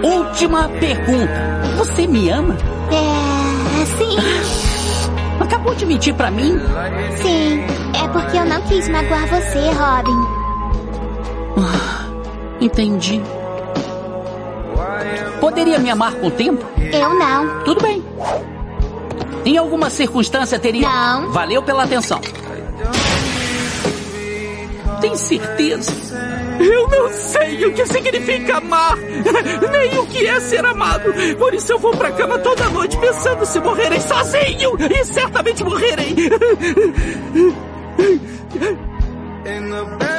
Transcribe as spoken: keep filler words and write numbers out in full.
Última pergunta. Você me ama? É... sim. Acabou de mentir pra mim? Sim. É porque eu não quis magoar você, Robin. Ah, entendi. Poderia me amar com o tempo? Eu não. Tudo bem. Em alguma circunstância teria... Não. Valeu pela atenção. Tem certeza? Eu não sei o que significa amar, nem o que é ser amado. Por isso eu vou pra cama toda noite pensando se morrerei sozinho. E certamente morrerei.